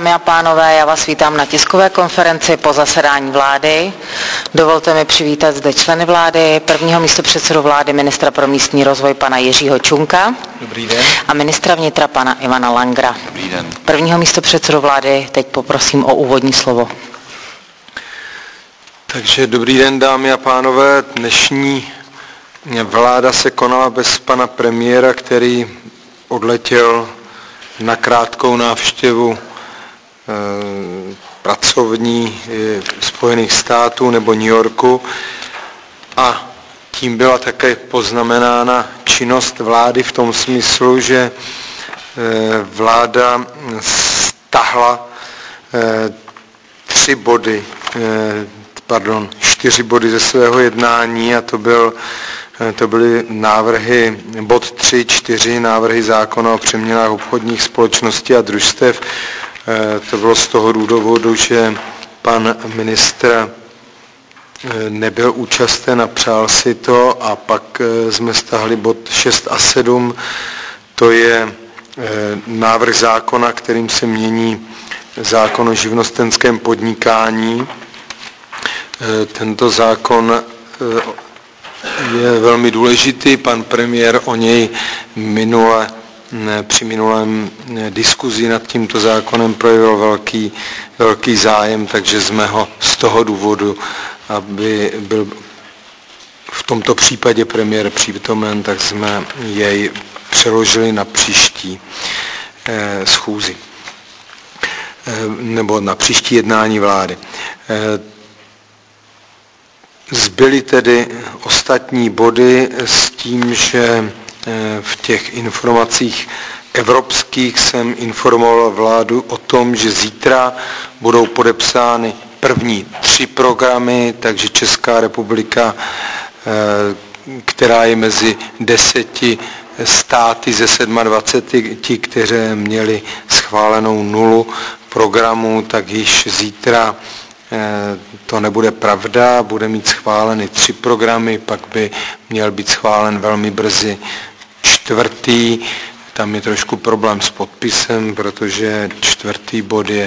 Dámy a pánové, já vás vítám na tiskové konferenci po zasedání vlády. Dovolte mi přivítat zde členy vlády, prvního místopředsedu vlády, ministra pro místní rozvoj pana Jiřího Čunka. Dobrý den. A ministra vnitra pana Ivana Langera. Dobrý den. Prvního místopředsedu vlády teď poprosím o úvodní slovo. Takže dobrý den, dámy a pánové. Dnešní vláda se konala bez pana premiéra, který odletěl na krátkou návštěvu pracovní Spojených států nebo New Yorku, a tím byla také poznamenána činnost vlády v tom smyslu, že vláda stáhla 4 body ze svého jednání, a to byly návrhy, bod 3, 4, návrhy zákona o přeměnách obchodních společností a družstev. To bylo z toho důvodu, že pan ministr nebyl účasten a přál si to, a pak jsme stáhli bod 6 a 7, to je návrh zákona, kterým se mění zákon o živnostenském podnikání. Tento zákon je velmi důležitý, pan premiér o něj při minulém diskuzi nad tímto zákonem projevil velký zájem, takže jsme ho z toho důvodu, aby byl v tomto případě premiér přítomen, tak jsme jej přeložili na příští schůzi nebo na příští jednání vlády. Zbyly tedy ostatní body s tím, že v těch informacích evropských jsem informoval vládu o tom, že zítra budou podepsány první 3 programy, takže Česká republika, která je mezi 10 státy ze 27, které měly schválenou 0 programů, tak již zítra to nebude pravda, bude mít schváleny 3 programy, pak by měl být schválen velmi brzy 4. Tam je trošku problém s podpisem, protože 4.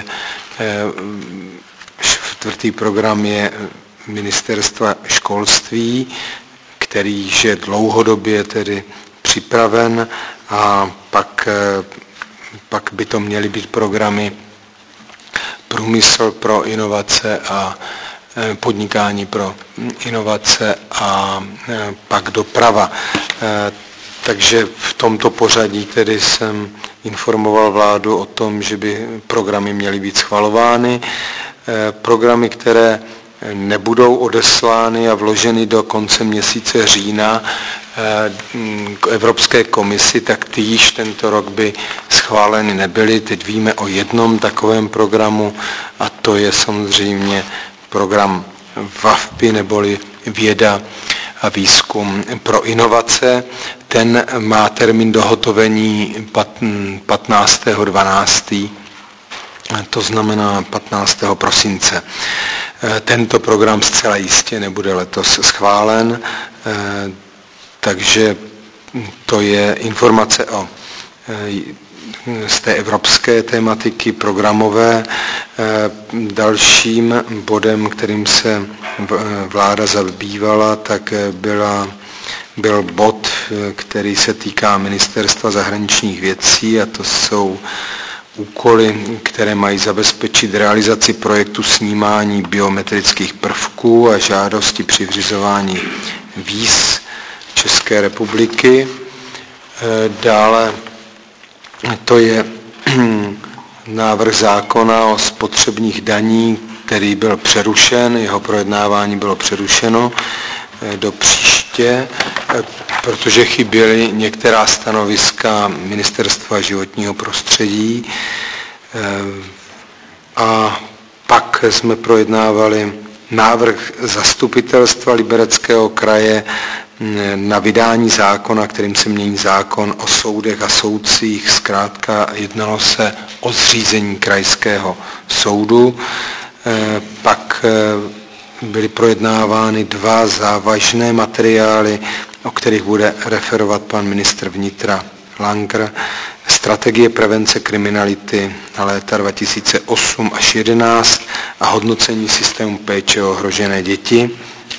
program je Ministerstva školství, který je dlouhodobě tedy připraven, a pak by to měly být programy průmysl pro inovace a podnikání pro inovace a pak doprava. Takže v tomto pořadí tedy jsem informoval vládu o tom, že by programy měly být schvalovány. Programy, které nebudou odeslány a vloženy do konce měsíce října k Evropské komisi, tak ty již tento rok by schváleny nebyly. Teď víme o jednom takovém programu, a to je samozřejmě program VAFPI, neboli věda a výzkum pro inovace. Ten má termín dohotovení 15.12., to znamená 15. prosince. Tento program zcela jistě nebude letos schválen, takže to je informace z té evropské tematiky programové. Dalším bodem, kterým se vláda zabývala, tak byl bod, který se týká Ministerstva zahraničních věcí, a to jsou úkoly, které mají zabezpečit realizaci projektu snímání biometrických prvků a žádosti při vyřizování víz České republiky. Dále to je návrh zákona o spotřebních daní, který byl přerušen, jeho projednávání bylo přerušeno do příště, protože chyběly některá stanoviska Ministerstva životního prostředí. A pak jsme projednávali návrh Zastupitelstva Libereckého kraje na vydání zákona, kterým se mění zákon o soudech a soudcích. Zkrátka jednalo se o zřízení krajského soudu. Pak byly projednávány 2 závažné materiály, o kterých bude referovat pan ministr vnitra Langer, strategie prevence kriminality na léta 2008 až 2011 a hodnocení systému péče o ohrožené děti.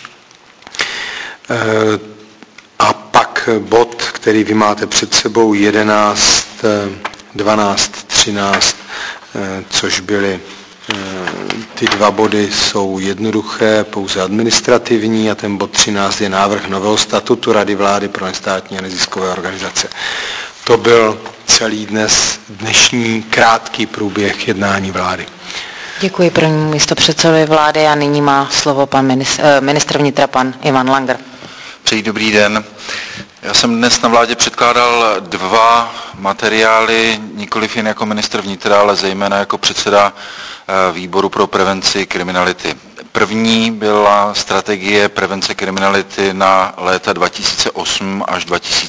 A pak bod, který vy máte před sebou, 11, 12, 13, což byly ty dva body jsou jednoduché, pouze administrativní, a ten bod 13 je návrh nového statutu Rady vlády pro nestátní a neziskové organizace. To byl celý dnešní krátký průběh jednání vlády. Děkuji prvnímu místopředsedovi vlády a nyní má slovo pan ministr vnitra, pan Ivan Langer. Přeji dobrý den. Já jsem dnes na vládě předkládal dva materiály, nikoliv jen jako ministr vnitra, ale zejména jako předseda výboru pro prevenci kriminality. První byla strategie prevence kriminality na léta 2008 až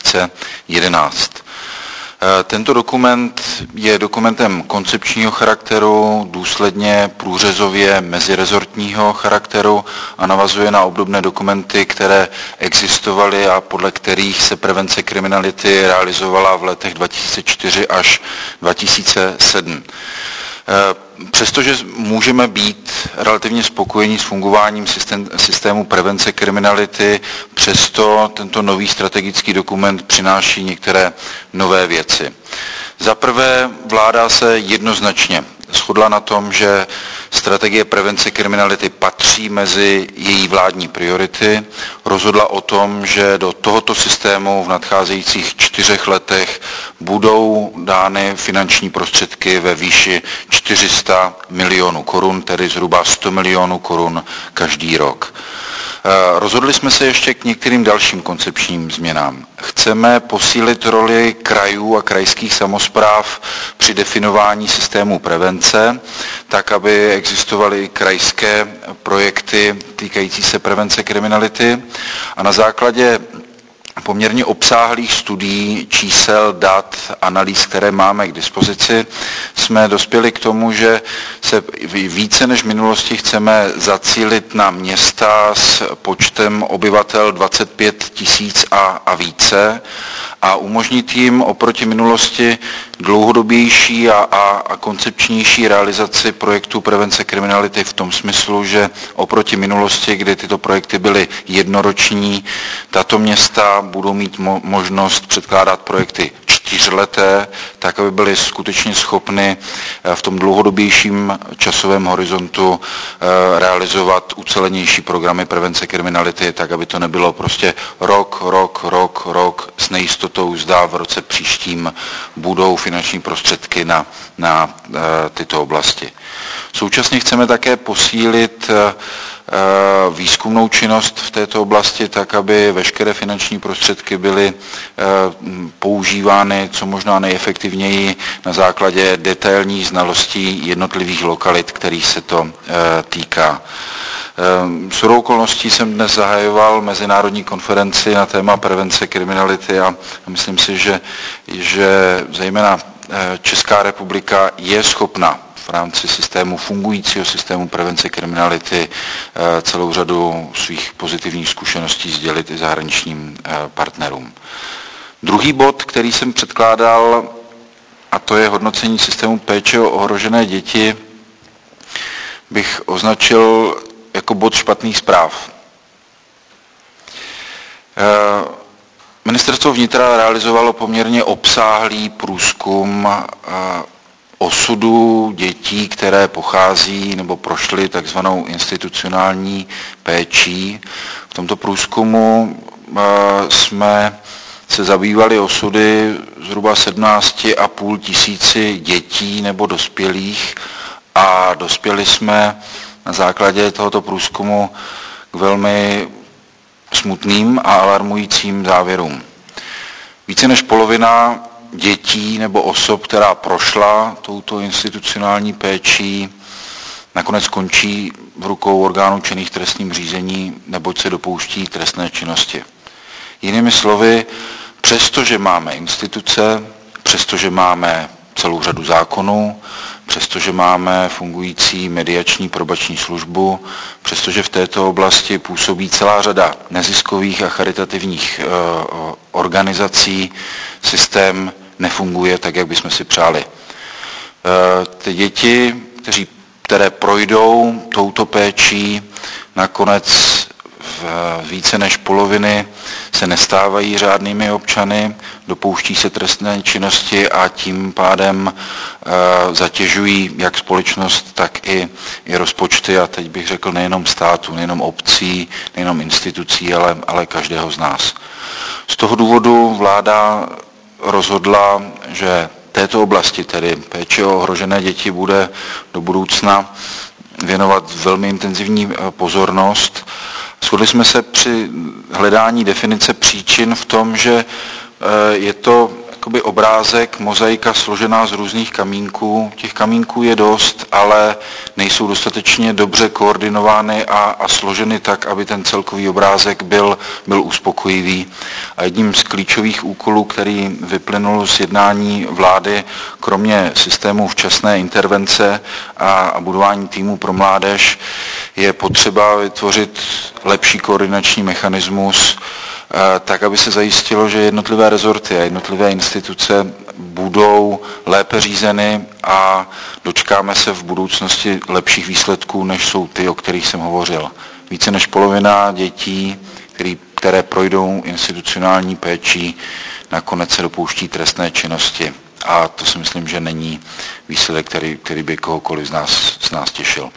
2011. Tento dokument je dokumentem koncepčního charakteru, důsledně průřezově mezirezortního charakteru a navazuje na obdobné dokumenty, které existovaly a podle kterých se prevence kriminality realizovala v letech 2004 až 2007. Přestože můžeme být relativně spokojení s fungováním systému prevence kriminality, přesto tento nový strategický dokument přináší některé nové věci. Za prvé, vláda se jednoznačně shodla na tom, že strategie prevence kriminality patří mezi její vládní priority. Rozhodla o tom, že do tohoto systému v nadcházejících 4 letech budou dány finanční prostředky ve výši 400 milionů korun, tedy zhruba 100 milionů korun každý rok. Rozhodli jsme se ještě k některým dalším koncepčním změnám. Chceme posílit roli krajů a krajských samospráv při definování systému prevence, tak aby existovaly krajské projekty týkající se prevence kriminality a na základě poměrně obsáhlých studií, čísel, dat, analýz, které máme k dispozici, jsme dospěli k tomu, že se více než v minulosti chceme zacílit na města s počtem obyvatel 25 000 a více a umožnit jim oproti minulosti dlouhodobější a koncepčnější realizaci projektů prevence kriminality v tom smyslu, že oproti minulosti, kdy tyto projekty byly jednoroční, tato města budou mít možnost předkládat projekty 4leté, tak aby byly skutečně schopny v tom dlouhodobějším časovém horizontu realizovat ucelenější programy prevence kriminality, tak aby to nebylo prostě rok s nejistotou, zda v roce příštím budou finanční prostředky na tyto oblasti. Současně chceme také posílit výzkumnou činnost v této oblasti tak, aby veškeré finanční prostředky byly používány co možná nejefektivněji na základě detailních znalostí jednotlivých lokalit, kterých se to týká. Shodou okolností jsem dnes zahajoval mezinárodní konferenci na téma prevence kriminality a myslím si, že zejména Česká republika je schopna v rámci fungujícího systému prevence kriminality celou řadu svých pozitivních zkušeností sdělit i zahraničním partnerům. Druhý bod, který jsem předkládal, a to je hodnocení systému péče o ohrožené děti, bych označil jako bod špatných zpráv. Ministerstvo vnitra realizovalo poměrně obsáhlý průzkum osudu dětí, které pochází nebo prošly takzvanou institucionální péčí. V tomto průzkumu jsme se zabývali osudy zhruba 17,5 tisíci dětí nebo dospělých a dospěli jsme na základě tohoto průzkumu k velmi smutným a alarmujícím závěrům. Více než polovina dětí nebo osob, která prošla touto institucionální péčí, nakonec končí v rukou orgánů činných trestním řízení, neboť se dopouští trestné činnosti. Jinými slovy, přestože máme instituce, přestože máme celou řadu zákonů, přestože máme fungující mediační probační službu, přestože v této oblasti působí celá řada neziskových a charitativních organizací, systém nefunguje tak, jak bychom si přáli. Ty děti, které projdou touto péčí, nakonec více než poloviny se nestávají řádnými občany, dopouští se trestné činnosti a tím pádem zatěžují jak společnost, tak i rozpočty, a teď bych řekl nejenom státu, nejenom obcí, nejenom institucí, ale každého z nás. Z toho důvodu vláda rozhodla, že této oblasti, tedy péče o ohrožené děti, bude do budoucna věnovat velmi intenzivní pozornost. Shodli jsme se při hledání definice příčin v tom, že je to jakoby obrázek, mozaika složená z různých kamínků. Těch kamínků je dost, ale nejsou dostatečně dobře koordinovány a složeny tak, aby ten celkový obrázek byl uspokojivý. A jedním z klíčových úkolů, který vyplynul z jednání vlády, kromě systému včasné intervence a budování týmu pro mládež, je potřeba vytvořit lepší koordinační mechanismus, tak, aby se zajistilo, že jednotlivé rezorty a jednotlivé instituce budou lépe řízeny a dočkáme se v budoucnosti lepších výsledků, než jsou ty, o kterých jsem hovořil. Více než polovina dětí, které projdou institucionální péčí, nakonec se dopouští trestné činnosti. A to si myslím, že není výsledek, který by kohokoliv z nás těšil.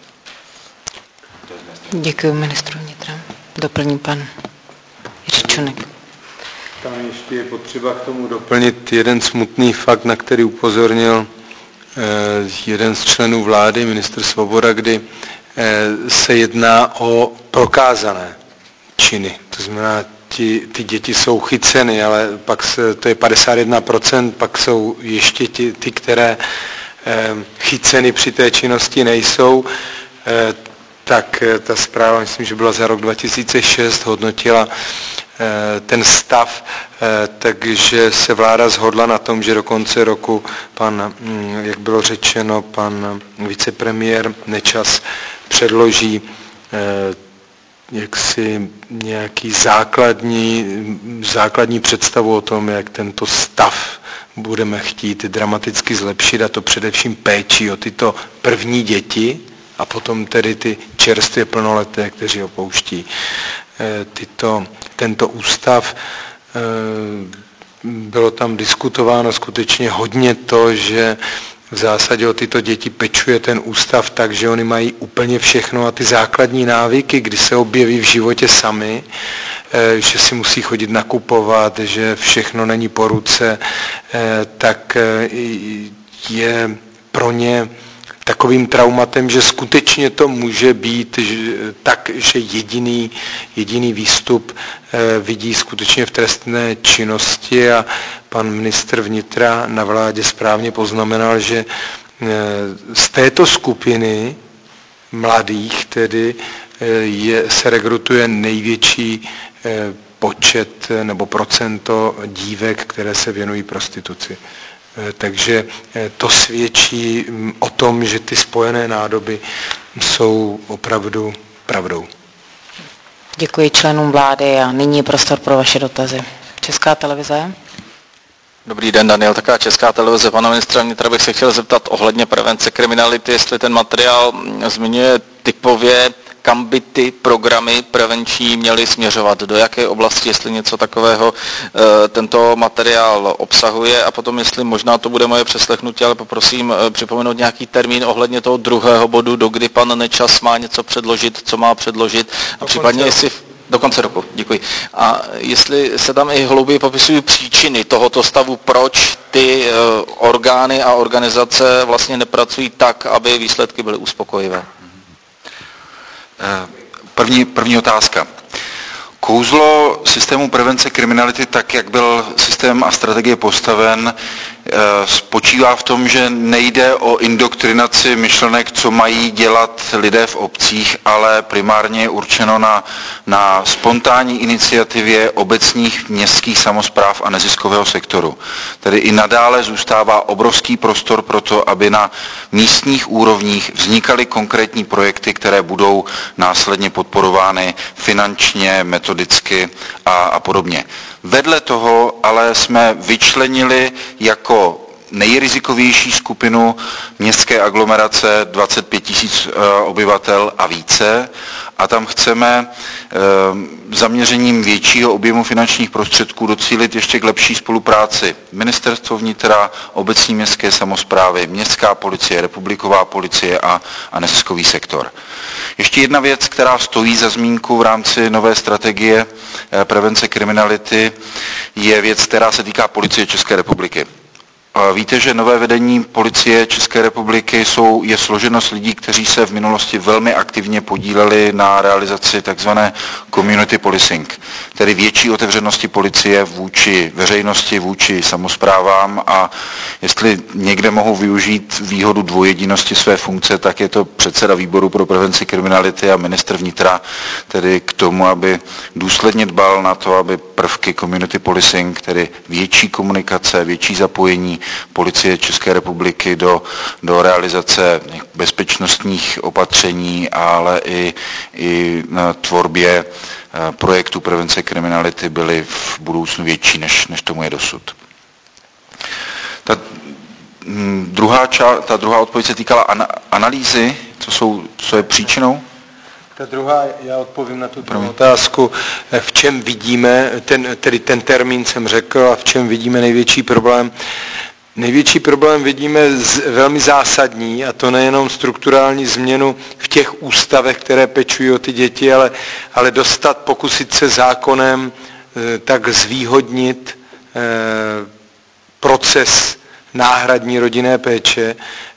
Děkuji ministru vnitra. Doplní pan Jiří Čunek. Tam ještě je potřeba k tomu doplnit jeden smutný fakt, na který upozornil jeden z členů vlády, ministr Svoboda, kdy se jedná o prokázané činy. To znamená, ty děti jsou chyceny, ale pak to je 51%, pak jsou ještě ty, které chyceny při té činnosti nejsou. Tak ta zpráva, myslím, že byla za rok 2006, hodnotila ten stav, takže se vláda shodla na tom, že do konce roku jak bylo řečeno, pan vicepremiér Nečas předloží jaksi nějaký základní představu o tom, jak tento stav budeme chtít dramaticky zlepšit, a to především péči o tyto první děti, a potom tedy ty čerstvě plnoleté, kteří opouští tento ústav. Bylo tam diskutováno skutečně hodně to, že v zásadě o tyto děti pečuje ten ústav tak, že oni mají úplně všechno a ty základní návyky, kdy se objeví v životě sami, že si musí chodit nakupovat, že všechno není po ruce, tak je pro ně takovým traumatem, že skutečně to může být tak, že jediný výstup vidí skutečně v trestné činnosti, a pan ministr vnitra na vládě správně poznamenal, že z této skupiny mladých tedy se rekrutuje největší počet nebo procento dívek, které se věnují prostituci. Takže to svědčí o tom, že ty spojené nádoby jsou opravdu pravdou. Děkuji členům vlády a nyní je prostor pro vaše dotazy. Česká televize. Dobrý den, Daniel, taká Česká televize. Pana ministra vnitra bych se chtěl zeptat ohledně prevence kriminality, jestli ten materiál zmiňuje typově, kam by ty programy prevenční měly směřovat, do jaké oblasti, jestli něco takového tento materiál obsahuje, a potom, jestli možná to bude moje přeslechnutí, ale poprosím připomenout nějaký termín ohledně toho druhého bodu, do kdy pan Nečas má něco předložit, co má předložit, a případně jestli do konce roku, děkuji. A jestli se tam i hlouběji popisují příčiny tohoto stavu, proč ty orgány a organizace vlastně nepracují tak, aby výsledky byly uspokojivé. První otázka. Kouzlo systému prevence kriminality, tak jak byl systém a strategie postaven, spočívá v tom, že nejde o indoktrinaci myšlenek, co mají dělat lidé v obcích, ale primárně je určeno na spontánní iniciativě obecních městských samospráv a neziskového sektoru. Tedy i nadále zůstává obrovský prostor pro to, aby na místních úrovních vznikaly konkrétní projekty, které budou následně podporovány finančně, metodicky a podobně. Vedle toho ale jsme vyčlenili jako nejrizikovější skupinu městské aglomerace 25 000 obyvatel a více a tam chceme zaměřením většího objemu finančních prostředků docílit ještě k lepší spolupráci Ministerstvo vnitra, obecní městské samosprávy, městská policie, republiková policie a neziskový sektor. Ještě jedna věc, která stojí za zmínku v rámci nové strategie prevence kriminality, je věc, která se týká Policie České republiky. Víte, že nové vedení Policie České republiky je složeno z lidí, kteří se v minulosti velmi aktivně podíleli na realizaci takzvané community policing, tedy větší otevřenosti policie vůči veřejnosti, vůči samosprávám a jestli někde mohou využít výhodu dvojjedinosti své funkce, tak je to předseda výboru pro prevenci kriminality a ministr vnitra, tedy k tomu, aby důsledně dbal na to, aby prvky community policing, tedy větší komunikace, větší zapojení Policie České republiky do realizace bezpečnostních opatření, ale i na tvorbě projektu prevence kriminality byly v budoucnu větší, než tomu je dosud. Ta druhá odpověď se týkala analýzy, co je příčinou? Ta druhá, já odpovím na tu otázku, v čem vidíme, ten termín jsem řekl, a v čem vidíme největší problém. Největší problém vidíme velmi zásadní, a to nejenom strukturální změnu v těch ústavech, které pečují o ty děti, ale pokusit se zákonem tak zvýhodnit proces náhradní rodinné péče,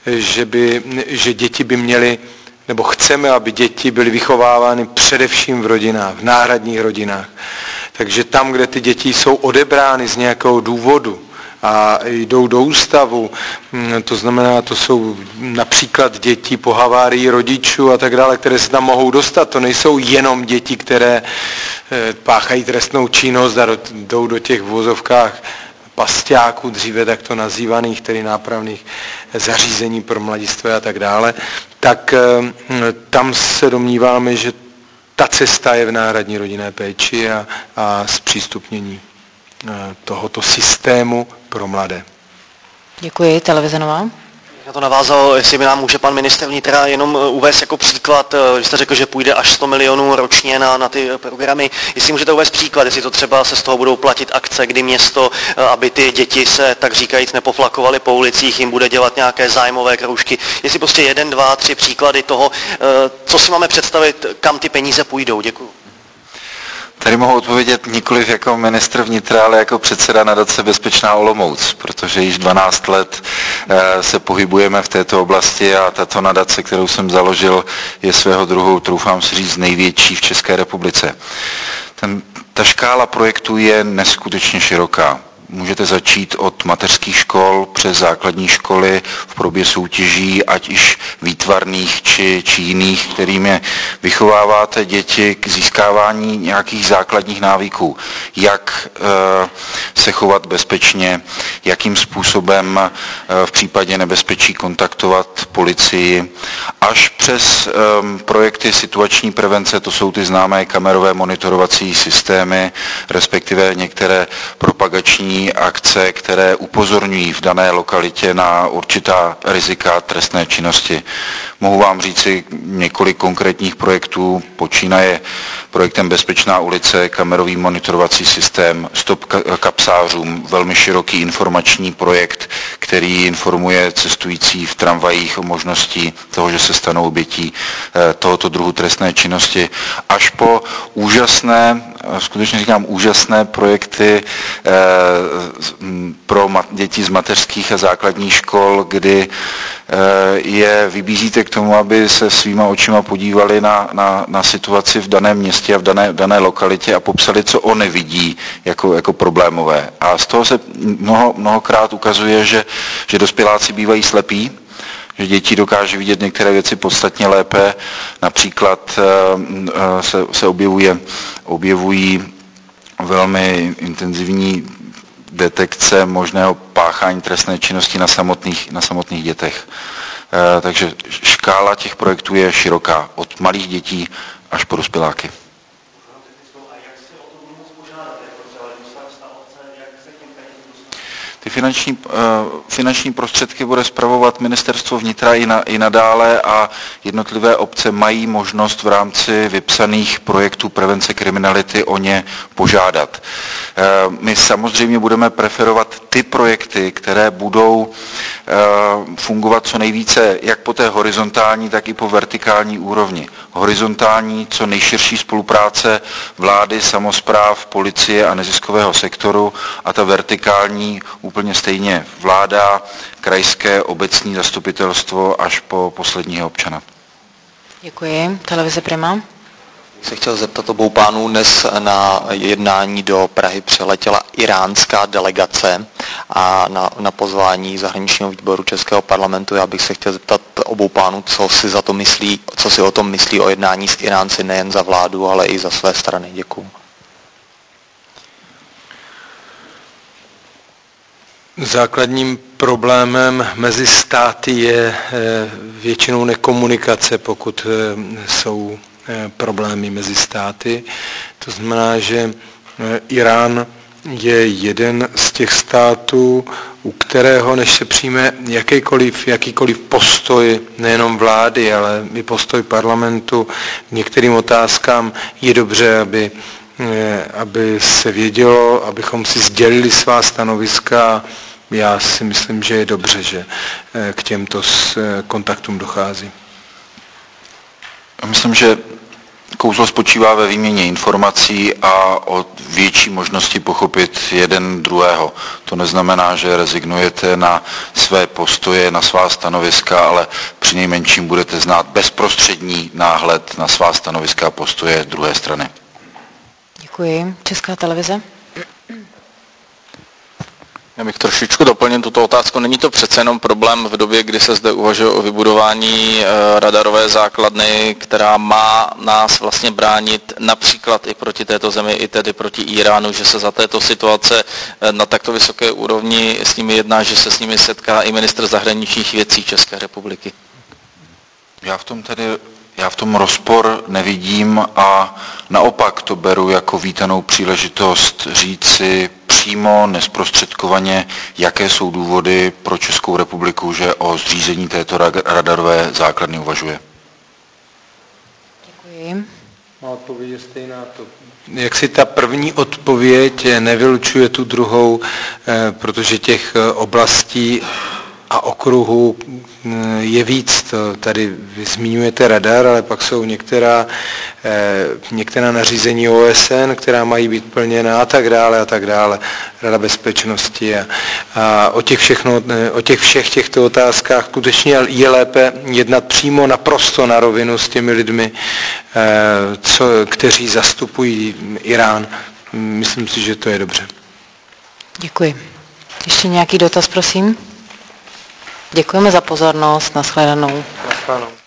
že děti by měly, nebo chceme, aby děti byly vychovávány především v rodinách, v náhradních rodinách. Takže tam, kde ty děti jsou odebrány z nějakého důvodu, a jdou do ústavu, to znamená, to jsou například děti po havárii rodičů a tak dále, které se tam mohou dostat. To nejsou jenom děti, které páchají trestnou činnost a jdou do těch vozovkách pasťáků, dříve takto nazývaných, tedy nápravných zařízení pro mladistvé a tak dále, tak tam se domníváme, že ta cesta je v náhradní rodinné péči a zpřístupnění tohoto systému pro mladé. Děkuji. Televize Nová. Na to navázal, jestli by nám může pan ministr vnitra jenom uvést jako příklad, že jste řekl, že půjde až 100 milionů ročně na ty programy. Jestli můžete uvést příklad, jestli to třeba se z toho budou platit akce, kdy město, aby ty děti se tak říkajíc nepoflakovaly po ulicích, jim bude dělat nějaké zájmové kroužky. Jestli prostě 1, 2, 3 příklady toho, co si máme představit, kam ty peníze půjdou. Děkuji. Tady mohu odpovědět nikoliv jako ministr vnitra, ale jako předseda nadace Bezpečná Olomouc, protože již 12 let se pohybujeme v této oblasti a tato nadace, kterou jsem založil, je svého druhu, troufám si říct, největší v České republice. Ta škála projektů je neskutečně široká. Můžete začít od mateřských škol přes základní školy v podobě soutěží, ať již výtvarných či jiných, kterými vychováváte děti k získávání nějakých základních návyků. Jak se chovat bezpečně, jakým způsobem v případě nebezpečí kontaktovat policii, až přes projekty situační prevence, to jsou ty známé kamerové monitorovací systémy, respektive některé propagační akce, které upozorňují v dané lokalitě na určitá rizika trestné činnosti. Mohu vám říci několik konkrétních projektů, počínaje projektem Bezpečná ulice, kamerový monitorovací systém, stop kapsářům, velmi široký informační projekt, který informuje cestující v tramvajích o možnosti toho, že se stanou obětí tohoto druhu trestné činnosti, až po úžasné, skutečně říkám úžasné projekty pro děti z mateřských a základních škol, kdy je vybízíte k tomu, aby se svýma očima podívali na situaci v daném městě a v dané lokalitě a popsali, co oni vidí jako problémové. A z toho se mnohokrát ukazuje, že dospěláci bývají slepí, že děti dokáže vidět některé věci podstatně lépe. Například se objevují velmi intenzivní detekce možného páchání trestné činnosti na samotných dětech. Takže škála těch projektů je široká, od malých dětí až po dospěláky. Ty finanční prostředky bude spravovat Ministerstvo vnitra i nadále a jednotlivé obce mají možnost v rámci vypsaných projektů prevence kriminality o ně požádat. My samozřejmě budeme preferovat ty projekty, které budou fungovat co nejvíce jak po té horizontální, tak i po vertikální úrovni. Horizontální, co nejširší spolupráce vlády, samospráv, policie a neziskového sektoru a ta vertikální úplně stejně vláda, krajské, obecní zastupitelstvo až po posledního občana. Děkuji. Televize Prima. Se chtěl zeptat obou pánů, dnes na jednání do Prahy přiletěla iránská delegace a na pozvání zahraničního výboru Českého parlamentu. Já bych se chtěl zeptat obou pánů, co si o tom myslí o jednání s Iránci nejen za vládu, ale i za své strany. Děkuju. Základním problémem mezi státy je většinou nekomunikace, pokud jsou problémy mezi státy. To znamená, že Irán je jeden z těch států, u kterého, než se přijme jakýkoliv postoj nejenom vlády, ale i postoj parlamentu k některým otázkám, je dobře, aby se vědělo, abychom si sdělili svá stanoviska. Já si myslím, že je dobře, že k těmto kontaktům dochází. Myslím, že kouzlo spočívá ve výměně informací a o větší možnosti pochopit jeden druhého. To neznamená, že rezignujete na své postoje, na svá stanoviska, ale přinejmenším budete znát bezprostřední náhled na svá stanoviska a postoje druhé strany. Děkuji. Česká televize. Já bych trošičku doplnil tuto otázku. Není to přece jenom problém v době, kdy se zde uvažuje o vybudování radarové základny, která má nás vlastně bránit například i proti této zemi, i tedy proti Iránu, že se za této situace na takto vysoké úrovni s nimi jedná, že se s nimi setká i ministr zahraničních věcí České republiky? Já v tom rozpor nevidím a naopak to beru jako vítanou příležitost říci přímo, nezprostředkovaně, jaké jsou důvody pro Českou republiku, že o zřízení této radarové základny uvažuje. Děkuji. Má odpověď je stejná. Jak si ta první odpověď nevylučuje tu druhou, protože těch oblastí a okruhů je víc. Tady vy zmiňujete radar, ale pak jsou některá nařízení OSN, která mají být plněna a tak dále, Rada bezpečnosti. A o těch všech těchto otázkách skutečně je lépe jednat přímo naprosto na rovinu s těmi lidmi, kteří zastupují Irán. Myslím si, že to je dobře. Děkuji. Ještě nějaký dotaz, prosím? Děkujeme za pozornost. Nashledanou. Nashledanou.